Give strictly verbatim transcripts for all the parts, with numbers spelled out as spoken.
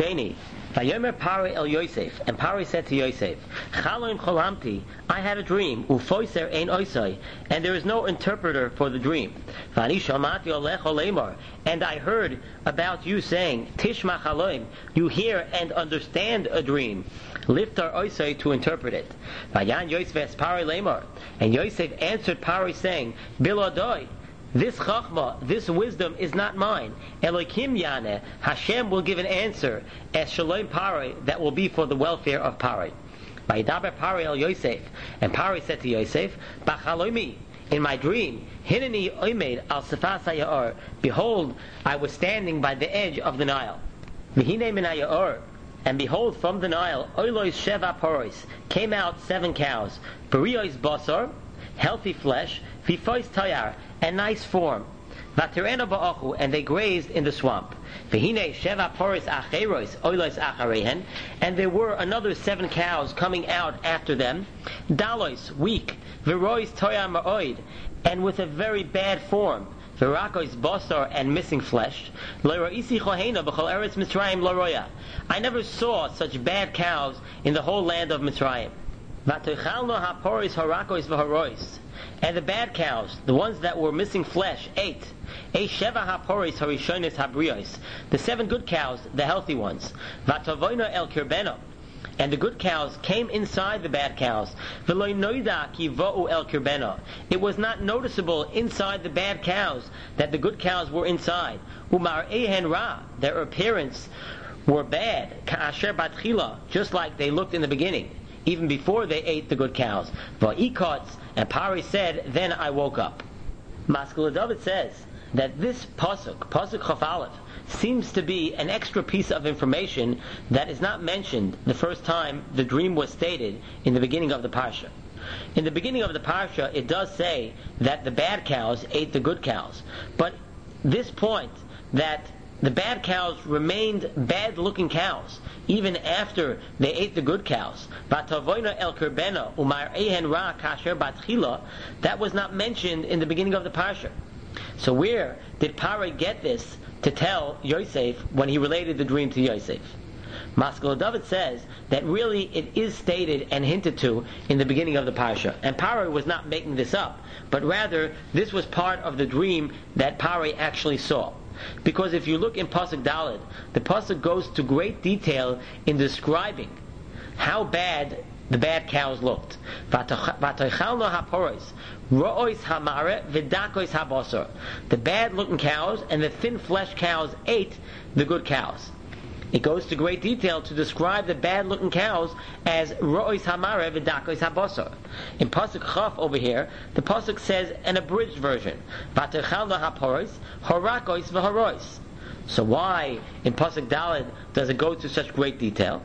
Sheni. Vayomer Pari el Yosef, and Pari said to Yosef, Chaloim cholamti, I had a dream, ufoiser ein oisai, and there is no interpreter for the dream. Vani shamati olech olemar, and I heard about you saying, Tishma chaloim, you hear and understand a dream. Liftar oisai, to interpret it. Vayan Yosef es Pari lemar, and Yosef answered Pari saying, Biladoi, this chachma, this wisdom is not mine. Elokim yaneh, Hashem will give an answer as shalom Pari, that will be for the welfare of Pari. Vayidaber Pari el Yosef, and Pari said to Yosef, Bachalomi, in my dream, Hineni oimed al sefas haya'or, behold, I was standing by the edge of the Nile. V'hinei min haya'or, and behold, from the Nile, oilois sheva poros, came out seven cows, beriois basar, healthy flesh, vifois tayar, and nice form. Vaterena ba'achu, and they grazed in the swamp. V'hinei sheva poros acheros, oilois acharehen, and there were another seven cows coming out after them, dalos, weak, virois tayar ma'oid, and with a very bad form. V'rakois basar, and missing flesh. L'roisi chohena b'chol eretz Mitzrayim l'roya. I never saw such bad cows in the whole land of Mitzrayim. V'toichalno haporis harakois v'harois. And the bad cows, the ones that were missing flesh, ate. Eish sheva haporis harishonis habrios. The seven good cows, the healthy ones. Vatavoina el kirbeno. And the good cows came inside the bad cows. V'lo noida ki vo'u el kirbeno. It was not noticeable inside the bad cows that the good cows were inside. Umar ehen ra. Their appearance were bad. Ka'asher batchila. Just like they looked in the beginning, even before they ate the good cows. Va'ikotz, and Pari said, then I woke up. Maskil David says that this pasuk, pasuk Chaf Aleph, seems to be an extra piece of information that is not mentioned the first time the dream was stated in the beginning of the parsha. In the beginning of the parsha, it does say that the bad cows ate the good cows, but this point that the bad cows remained bad-looking cows even after they ate the good cows, Vatavoina el kirbena umar ehen ra kasher batchila, that was not mentioned in the beginning of the parsha. So where did Pari get this to tell Yosef when he related the dream to Yosef? Maskil David says that really it is stated and hinted to in the beginning of the parsha, and Pari was not making this up, but rather this was part of the dream that Pari actually saw. Because if you look in Pasuk Daled, the Pasuk goes to great detail in describing how bad the bad cows looked. V'toichalno haporos, ro'ois hamare v'dakois habasar. The bad-looking cows and the thin-fleshed cows ate the good cows. It goes to great detail to describe the bad-looking cows as ro'ois hamare v'dakois habasar. In Pasuk Chaf over here, the Pasuk says an abridged version. V'toichalno haporos, horakois v'harois. So why in Pasuk Daled does it go to such great detail?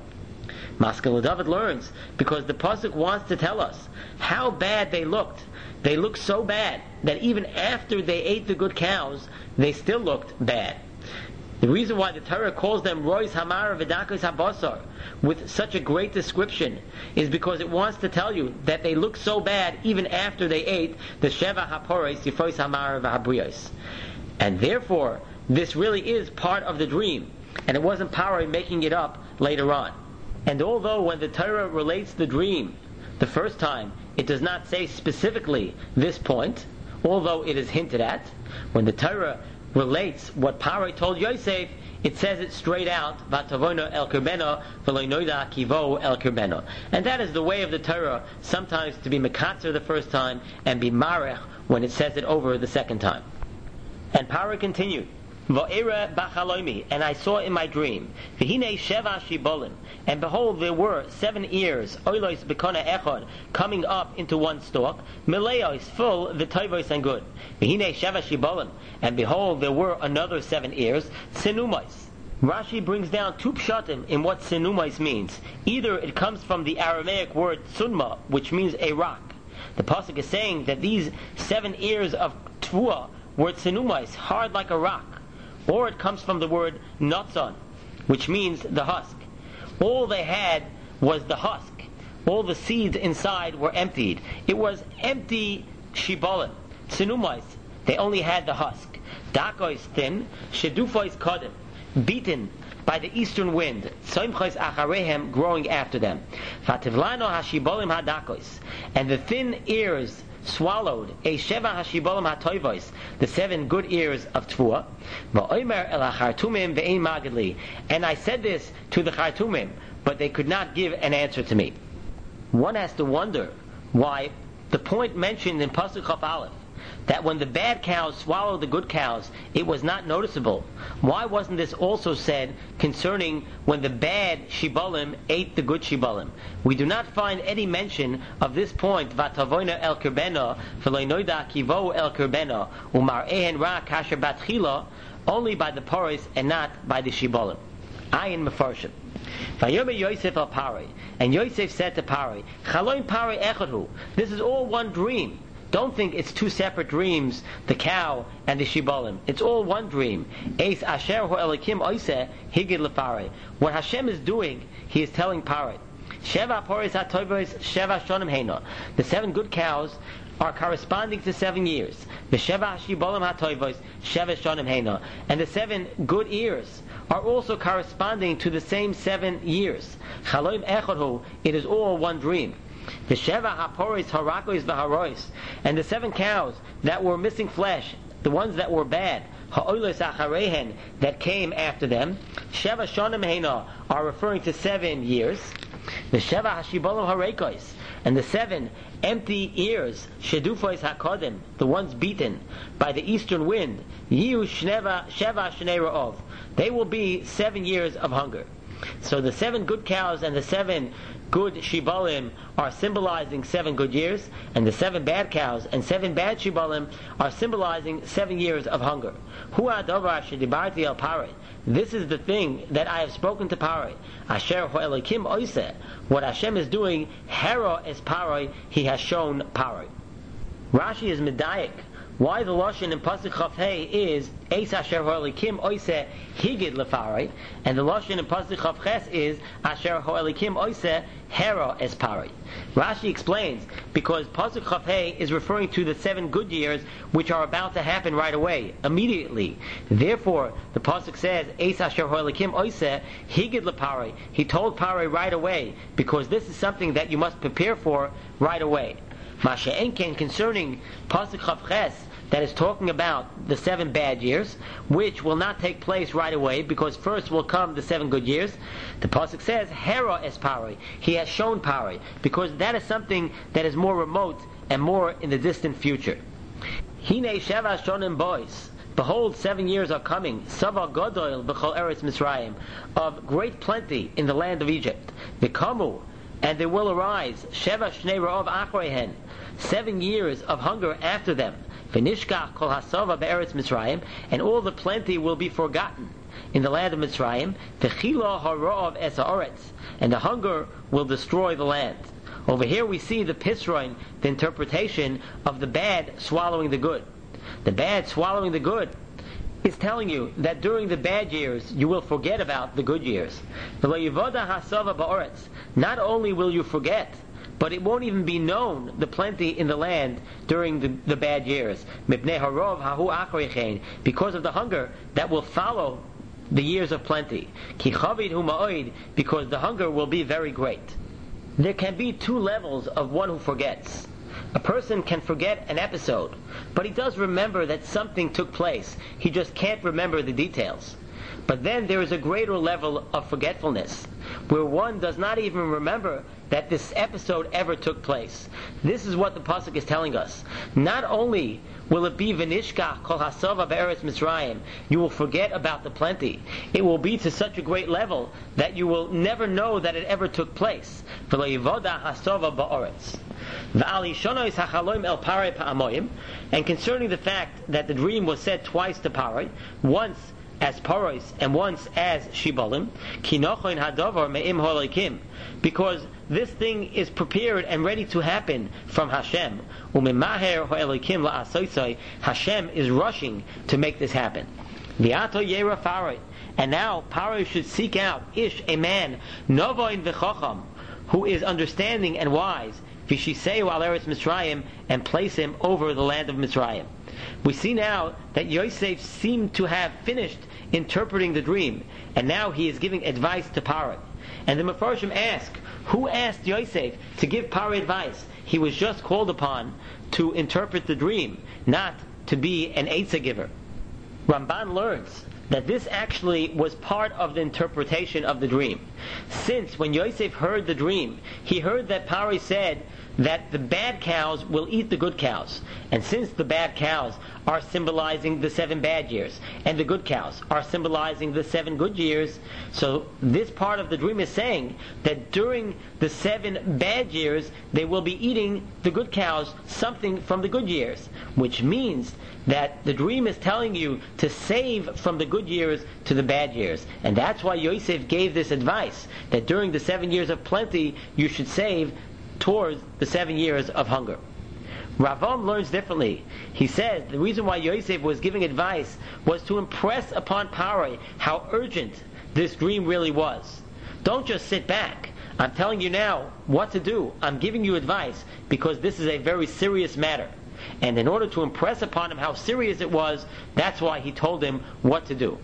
Maskil David learns because the pasuk wants to tell us how bad they looked. They looked so bad that even after they ate the good cows, they still looked bad. The reason why the Torah calls them rois hamar v'dakos habasar with such a great description is because it wants to tell you that they looked so bad even after they ate the sheva haporos yifos hamar v'habrios. And therefore, this really is part of the dream, and it wasn't Pari making it up later on. And although when the Torah relates the dream the first time, it does not say specifically this point, although it is hinted at, when the Torah relates what Pari told Yosef, it says it straight out, Vatavono el kirbeno v'lo noida kivo el kirbeno. And that is the way of the Torah, sometimes to be mekatzer the first time and be marech when it says it over the second time. And Pari continued, Va'era bachalomi, and I saw in my dream, V'hinei sheva shibolin, and behold there were seven ears, oilos bekona echad, coming up into one stalk, mileos full, v'toivos and good. V'hinei sheva shibolin, and behold there were another seven ears, sinumos. Rashi brings down two pshatim in what sinumos means. Either it comes from the Aramaic word sunma, which means a rock. The pasuk is saying that these seven ears of tvua were sinumos, hard like a rock. Or it comes from the word notzon, which means the husk. All they had was the husk. All the seeds inside were emptied. It was empty shibolin. Sinumais, they only had the husk. Dakois thin, shedufois kodim. beaten by the eastern wind, tzomchos acharehem, growing after them. Vativlano hashibolim hadakos, and the thin ears swallowed a sheva hashibolim hatoivos, the seven good ears of Tvua. Va'omer el hachartumim ve'ein magadli, and I said this to the chartumim, but they could not give an answer to me. One has to wonder why the point mentioned in Pasuk Chaf Aleph, that when the bad cows swallowed the good cows, it was not noticeable. Why wasn't this also said concerning when the bad shibalim ate the good shibalim? We do not find any mention of this point, Vatavoina el kirbena, v'loinoida kivo el kirbena, umar'ehen ra kasher batchila, only by the paris and not by the shibalim. Ayin mefarshim. Vayomer Yosef al Pari, and Yosef said to Pari, Chaloim Pari echadhu, this is all one dream. Don't think it's two separate dreams, the cow and the shibalim. It's all one dream. Eis asher hu elikim oiseh higid lefare. What Hashem is doing, He is telling Pari. Sheva poris hatovos sheva shonim heina. The seven good cows are corresponding to seven years. The sheva shibalim hatovos sheva shonim heina. And the seven good ears are also corresponding to the same seven years. Chaloim echadhu, it is all one dream. The sheva haporis harakos v'harois, and the seven cows that were missing flesh, the ones that were bad, ha'olos acharehen, that came after them, sheva shonim heina, are referring to seven years. The sheva hashibolim harekos, and the seven empty ears, shedufos hakodim, the ones beaten by the eastern wind, yiu shneva sheva shnei ra'ov, they will be seven years of hunger. So the seven good cows and the seven good shibalim are symbolizing seven good years, and the seven bad cows and seven bad shibalim are symbolizing seven years of hunger. This is the thing that I have spoken to Pari. Asher hu elikim oiseh. What Hashem is doing, hero es Pari, He has shown Pari. Rashi is medayik. Why the lashon in Pasuk Chaf Hey is Eis Asher Ho'elikim Oiseh Higid Lefari, and the lashon in Pasuk Chaf Ches is Asher Ho'elikim Oiseh Hera Espari. Rashi explains, because Pasuk Chaf Hey is referring to the seven good years which are about to happen right away, immediately. Therefore, the Pasuk says Eis Asher Ho'elikim Oiseh Higid Lepari. He told Pari right away, because this is something that you must prepare for right away. Masha'enken, concerning Pasuk Chaf Ches, that is talking about the seven bad years, which will not take place right away, because first will come the seven good years. The pasuk says, Hera es Pari, He has shown Pari, because that is something that is more remote and more in the distant future. Hine sheva shonim bois, behold, seven years are coming, Sava Godoil b'chol Eretz Misraim, of great plenty in the land of Egypt. V'kamu, and there will arise, Sheva Shnei Ra'ov Achrehen, seven years of hunger after them. V'nishkach kol hasava be'eretz Mitzrayim, and all the plenty will be forgotten in the land of Mitzrayim. V'chila hara'ov es ha'oretz, and the hunger will destroy the land. Over here we see the pisroin, the interpretation of the bad swallowing the good. The bad swallowing the good is telling you that during the bad years you will forget about the good years. V'lo hasava ba'oretz, not only will you forget, but it won't even be known, the plenty in the land during the, the bad years. Mipnei harov hahu achrechein, because of the hunger that will follow the years of plenty. Ki chavid hu ma'oid, because the hunger will be very great. There can be two levels of one who forgets. A person can forget an episode, but he does remember that something took place. He just can't remember the details. But then there is a greater level of forgetfulness, where one does not even remember that this episode ever took place. This is what the pasuk is telling us. Not only will it be v'nishkach kol hasava be'eretz Mitzrayim, you will forget about the plenty. It will be to such a great level that you will never know that it ever took place. V'lo yivoda hasava ba'oretz. V'al yishonos hachaloim el Pari pa'amoyim, and concerning the fact that the dream was said twice to Pari, once as paros and once as shibalim, kinochoin hadavar me'im holikim, because this thing is prepared and ready to happen from Hashem. Umimaher ha'elikim la'asoisai, Hashem is rushing to make this happen. V'ato yera Pari, and now Pari should seek out ish, a man, novoin v'chocham, who is understanding and wise, Vishiseu al Eretz Mitzrayim, and place him over the land of Mitzrayim. We see now that Yosef seemed to have finished interpreting the dream, and now he is giving advice to Paro. And the Mefarshim ask, who asked Yosef to give Paro advice? He was just called upon to interpret the dream, not to be an Eitzah giver. Ramban learns that this actually was part of the interpretation of the dream. Since when Yosef heard the dream, he heard that Paro said that the bad cows will eat the good cows. And since the bad cows are symbolizing the seven bad years, and the good cows are symbolizing the seven good years, so this part of the dream is saying that during the seven bad years, they will be eating the good cows something from the good years, which means that the dream is telling you to save from the good years to the bad years. And that's why Yosef gave this advice, that during the seven years of plenty, you should save towards the seven years of hunger. Ravam learns differently. He says the reason why Yosef was giving advice was to impress upon Paro how urgent this dream really was. Don't just sit back. I'm telling you now what to do. I'm giving you advice because this is a very serious matter. And in order to impress upon him how serious it was, that's why he told him what to do.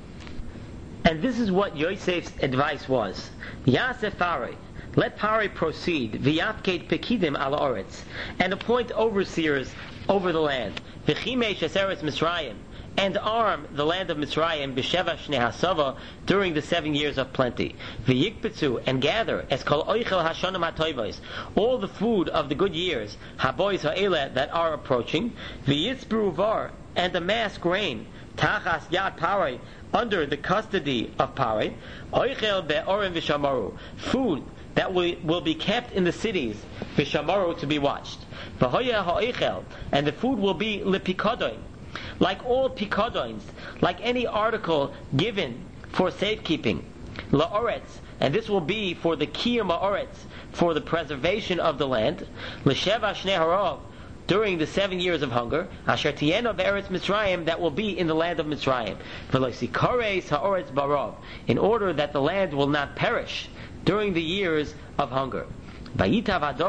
And this is what Yosef's advice was. Yasef Paro, let Paro proceed, v'yafked pekidim ala oretz, and appoint overseers over the land, v'chimesh eretz Mitzrayim, and arm the land of Mitzrayim b'sheva shnei hasava during the seven years of plenty. V'yikbetzu, and gather as kol oichel hashonim hatoivos, all the food of the good years, habois ha'ele that are approaching, v'yitzbru var, and amass grain, tachas yad Paro, under the custody of Paro, oichel be'orim v'shamaru, food that will, will be kept in the cities, v'shamaru, to be watched. V'hoya ha'oichel, and the food will be lepikadoin, like all pikadons, like any article given for safekeeping. La'oretz, and this will be for the kiyum ha'oretz, for the preservation of the land. L'sheva shnei harav, during the seven years of hunger, asher tiyeno be'eretz Mitzrayim, that will be in the land of Mitzrayim. V'loisikares ha'oretz barav, in order that the land will not perish during the years of hunger. And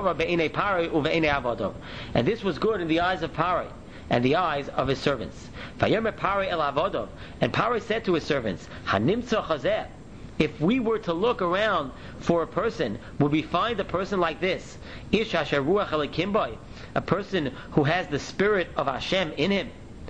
this was good in the eyes of Paro and the eyes of his servants. And Paro said to his servants, if we were to look around for a person, would we find a person like this? A person who has the spirit of Hashem in him.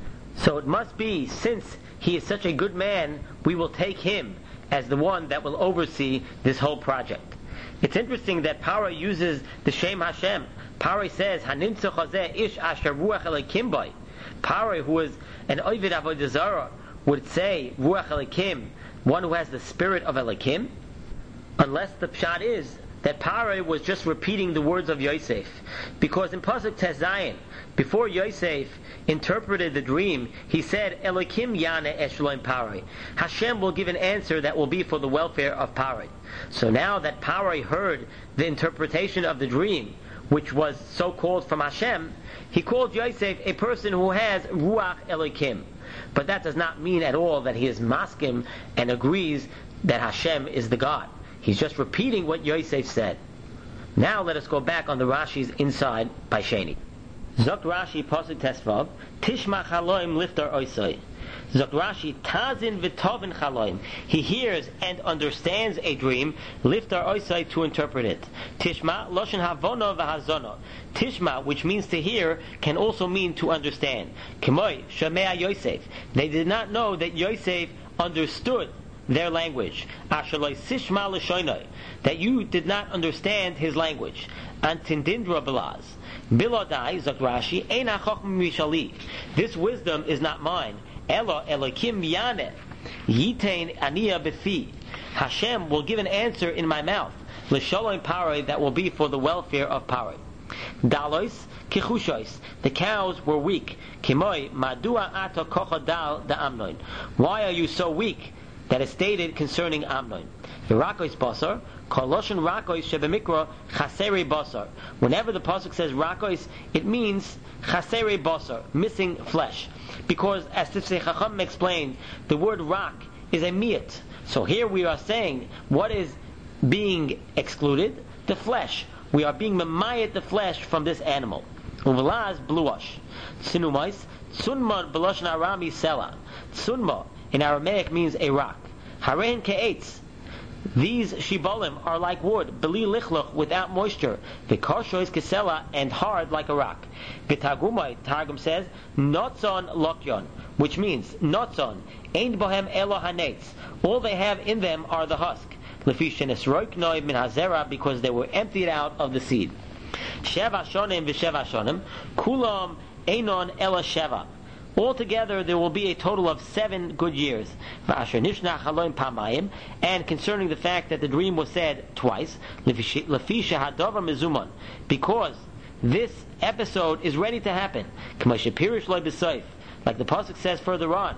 So it must be, since he is such a good man, we will take him as the one that will oversee this whole project. It's interesting that Paro uses the Shem Hashem. Paro says, Hanimtzu chazeh ish asher ruach elikim boy. Paro, who is an ovid avodah zarah, would say ruach elikim, one who has the spirit of elikim, unless the pshat is that Paro was just repeating the words of Yosef. Because in Pasuk Tes Zayin, before Yosef interpreted the dream, he said, Elokim Yane Eshloim Paro. Hashem will give an answer that will be for the welfare of Paro. So now that Paro heard the interpretation of the dream, which was so called from Hashem, he called Yosef a person who has Ruach Elokim. But that does not mean at all that he is maskim and agrees that Hashem is the God. He's just repeating what Yosef said. Now let us go back on the Rashi's inside by Sheni. Zok Rashi Pasuk Tesvav, Tishma Chaloim Liftar Oisoi. Zok Rashi, Tazin V'tovin Chaloim. He hears and understands a dream, Liftar Oisoi, to interpret it. Tishma, Loshen Havono V'hazono. Tishma, which means to hear, can also mean to understand. Kemoi, Shemea Yosef. They did not know that Yosef understood their language. Ashaloi Sishma L'shoinoi. That you did not understand his language. Antindindra Belaz. Bilodai, Zok Rashi, Eina Chochma Mishali. This wisdom is not mine. Elo Elokim Yane. Yitain Aniya Befi. Hashem will give an answer in my mouth. L'sholom Paro, that will be for the welfare of Paro. Dalois Kichushois. The cows were weak. Kimoi Madua Ato Kocha Dal Da Amnon. Why are you so weak? That is stated concerning Amnon. V'rakois basar, koloshen rakois shebemikra chaseri basar. Whenever the pasuk says rakois, it means chaseri basar, missing flesh. Because, as Tifsei Chacham explained, the word rak is a miyat. So here we are saying, what is being excluded? The flesh. we are being memayet the flesh from this animal. Uvelaz bluash. Tsunumais. Tsunma b'lashon Arami sela. Tsunma in Aramaic means a rock. Haren ke'etz. These shibolim are like wood, beli lichloch, without moisture. The karshois kesela, and hard like a rock. B'targumai, Targum says, notzon lokyon, which means notzon, ein bohem elo hanetz. All they have in them are the husk. Lefi shenesroik noi min hazera, because they were emptied out of the seed. Sheva shonim v'sheva shonim, kulam einon ela sheva. Altogether, there will be a total of seven good years. And concerning the fact that the dream was said twice, because this episode is ready to happen, like the pasuk says further on,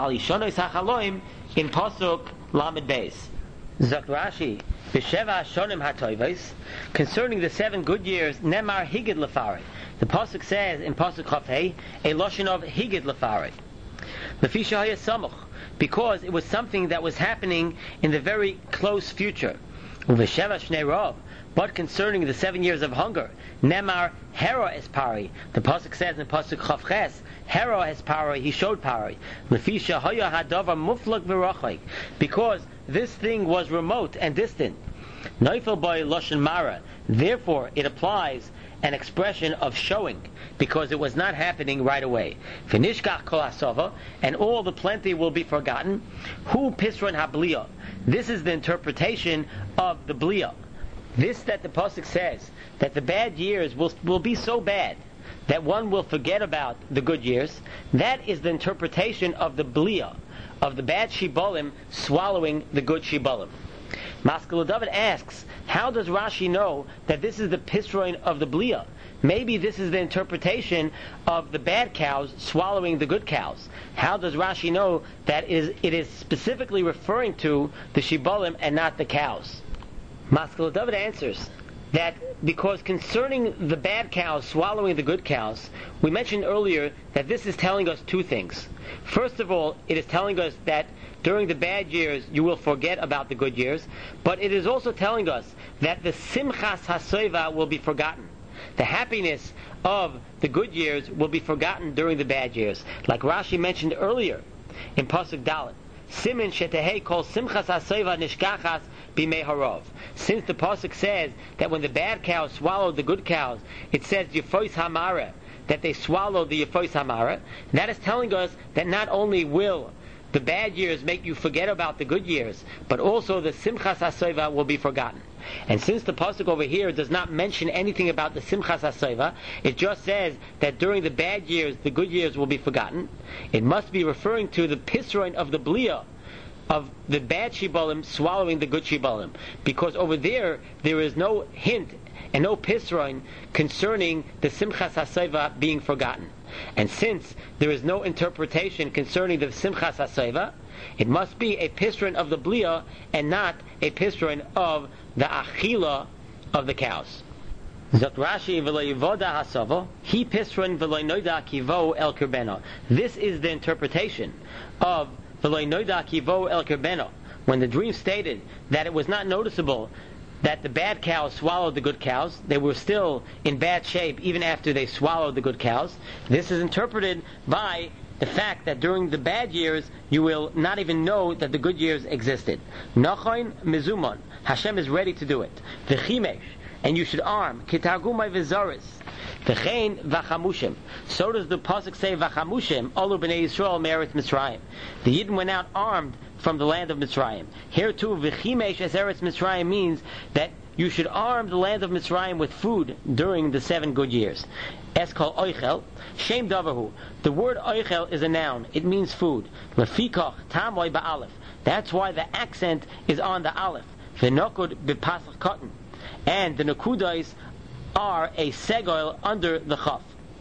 in pasuk lamed beis. Zok Rashi, b'sheva shonim hatoivos, concerning the seven good years, nemar higid lefari. The pasuk says in pasuk chafei a lashon of higid lefari, lefisha haya samuch, because it was something that was happening in the very close future. Uvesheva shnei rov, but concerning the seven years of hunger, nemar hera es pari. The pasuk says in pasuk chavches, hera es pari, he showed pari. Lefisha haya hadavar muflag v'rachik, because this thing was remote and distant. Neifel by lashon mara, therefore it applies an expression of showing, because it was not happening right away. Finishkach kol hasova, and all the plenty will be forgotten. Hu pisron habliya. This is the interpretation of the bliya. This that the pasuk says, that the bad years will will be so bad that one will forget about the good years. That is the interpretation of the bliya, of the bad shibolim swallowing the good shibolim. Maskil David asks, how does Rashi know that this is the pisroin of the bliya? Maybe this is the interpretation of the bad cows swallowing the good cows. How does Rashi know that it is, it is specifically referring to the shibolim and not the cows? Maskil David answers that because concerning the bad cows swallowing the good cows, we mentioned earlier that this is telling us two things. First of all, it is telling us that during the bad years you will forget about the good years, but it is also telling us that the simchas hasoiva will be forgotten. The happiness of the good years will be forgotten during the bad years. Like Rashi mentioned earlier in Pasuk Dalet, Simin shetehei kol simchas hasoiva nishkachas bimei harov. Since the Pasuk says that when the bad cows swallowed the good cows, it says Yefois Hamara, that they swallowed the Yefois Hamara, that is telling us that not only will the bad years make you forget about the good years, but also the Simchas HaSoiva will be forgotten. And since the pasuk over here does not mention anything about the Simchas HaSoiva, it just says that during the bad years, the good years will be forgotten. It must be referring to the Pisroin of the Bliya, of the bad Shibalim swallowing the good Shibalim. Because over there, there is no hint and no Pisroin concerning the Simchas HaSoiva being forgotten. And since there is no interpretation concerning the Simchas HaSoiva, it must be a Pisroin of the Bliya and not a Pisroin of the Achila of the cows. Zot Rashi v'lo yivoda hasavo, he Pisroin v'lo noida kivo el kirbeno. This is the interpretation of v'lo noida kivo el kirbeno, when the dream stated that it was not noticeable that the bad cows swallowed the good cows. They were still in bad shape even after they swallowed the good cows. This is interpreted by the fact that during the bad years you will not even know that the good years existed. Nachoin mizumon, Hashem is ready to do it. V'chimesh, and you should arm. Kitargumai v'zaris. V'chein v'chamushim. So does the pasuk say v'chamushim, Olu b'nei Yisrael me'eretz Mitzrayim. The Yidden went out armed from the land of Mitzrayim. Here too, v'chimesh as eretz Mitzrayim means that you should arm the land of Mitzrayim with food during the seven good years. Es kol oichel, shem davahu. The word oichel is a noun. It means food. Lefikach tamoy ba'alef. That's why the accent is on the aleph. V'nokud b'pasach cotton. And the nekudas are a segol under the chaf.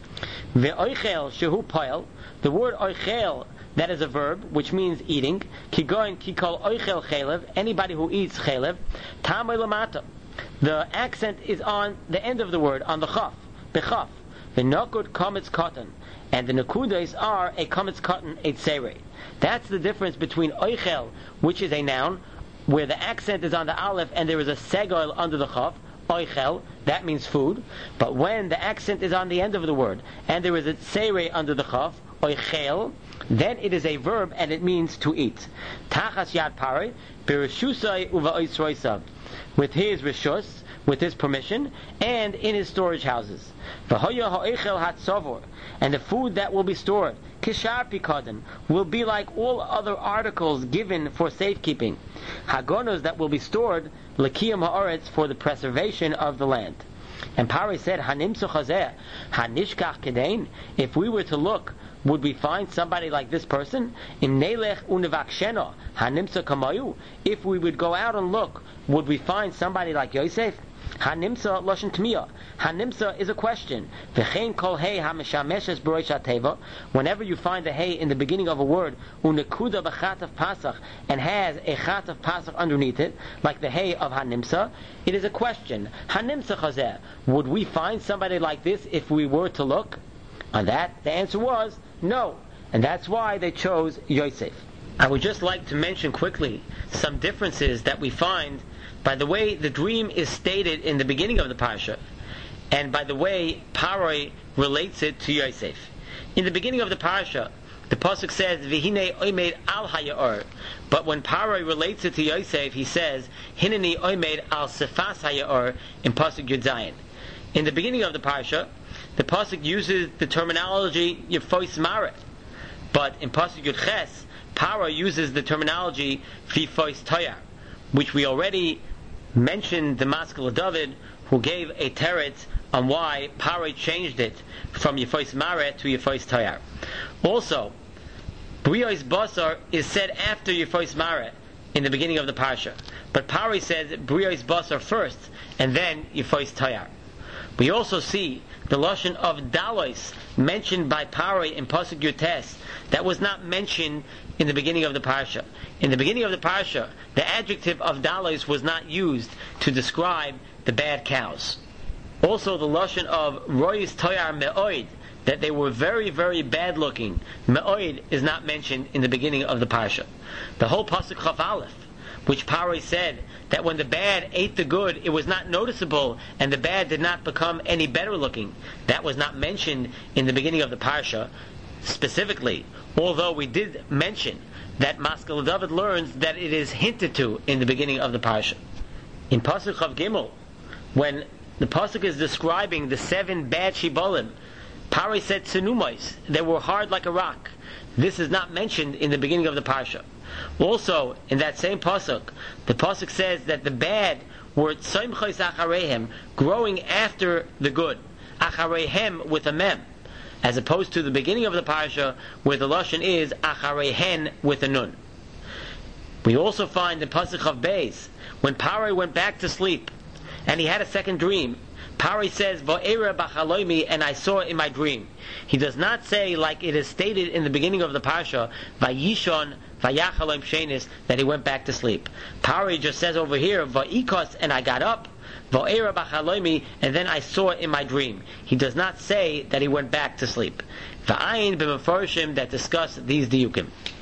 Ve'oichel shehu poil. The word oichel, that is a verb, which means eating. Kigoin kikol oichel chelev. Anybody who eats chelev. Tamoy lamata. The accent is on the end of the word, on the chaf. Bechaf. V'nokud kametz cotton. And the nekudas are a kametz cotton, a tzerei. That's the difference between oichel, which is a noun, where the accent is on the aleph and there is a segol under the chaf, oichel, that means food. But when the accent is on the end of the word, and there is a tseire under the chaf, oichel, then it is a verb and it means to eat. Tachas yad pare, birishusai uva oisroisav, with his rishus, with his permission, and in his storage houses. V'hoya ha'oichel hatzavor, and the food that will be stored, kishar pikadon, will be like all other articles given for safekeeping. Hagonos that will be stored, lekiyam ha'aretz, for the preservation of the land. And Pari said, Hanimsu chazeh, hanishkach kedain, if we were to look, would we find somebody like this person? Im nelech unevaksheno, hanimsa kamayu, if we would go out and look, would we find somebody like Yosef? Hanimsa lashon tmiya. Hanimsa is a question. V'chein kol hey hameshameshes b'roish hateva. Whenever you find the hey in the beginning of a word, unekuda b'chat of pasach, and has a chat of pasach underneath it, like the hey of Hanimsa, it is a question. Hanimsa chazeh. Would we find somebody like this if we were to look? On that, the answer was no, and that's why they chose Yosef. I would just like to mention quickly some differences that we find by the way the dream is stated in the beginning of the parsha, and by the way Paroi relates it to Yosef. In the beginning of the parsha, the pasuk says, "V'hinei oimed al hayaor," but when Paroi relates it to Yosef, he says, "Hineni oimed al sefas hayaor" in pasuk Yud Zayin. In the beginning of the parsha, the pasuk uses the terminology Yefois Mare, but in pasuk Yud Ches, Paroi uses the terminology Fifois Toyar, which we already mentioned the Maskil of David, who gave a teretz on why Paroi changed it from Yefois Mare to Yefois Toyar. Also, Briois Basar is said after Yefois Mare in the beginning of the parsha, but Paroi says Briois Basar first and then Yefois Toyar. We also see the lashon of Dalos mentioned by Paroi in pasuk Yutes that was not mentioned in the beginning of the parsha. In the beginning of the parsha, the adjective of Dalos was not used to describe the bad cows. Also, the lashon of Rois Toyar Me'oid, that they were very, very bad looking. Me'oid is not mentioned in the beginning of the parsha. The whole pasuk Chaf Aleph, which Paroi said that when the bad ate the good, it was not noticeable, and the bad did not become any better looking. That was not mentioned in the beginning of the parsha specifically, although we did mention that Maskil David learns that it is hinted to in the beginning of the parsha. In pasuk Chav Gimel, when the pasuk is describing the seven bad shibolim, Paroi said tsunumos, they were hard like a rock. This is not mentioned in the beginning of the parsha. Also, in that same pasuk, the pasuk says that the bad were tzoimchos achareihem, growing after the good, achareihem with a mem, as opposed to the beginning of the parsha where the lashon is achareihen with a nun. We also find in pasuk of Beis, when Paroi went back to sleep and he had a second dream, Paroi says, "Va'era b'chalomi," and I saw in my dream. He does not say, like it is stated in the beginning of the parsha, "Vayishon vayachalom shenis," that he went back to sleep. Paroi just says over here, "Va'ikos," and I got up. Va'era b'chalomi, and then I saw in my dream. He does not say that he went back to sleep. Va'ayin b'mefarshim that discuss these diukim.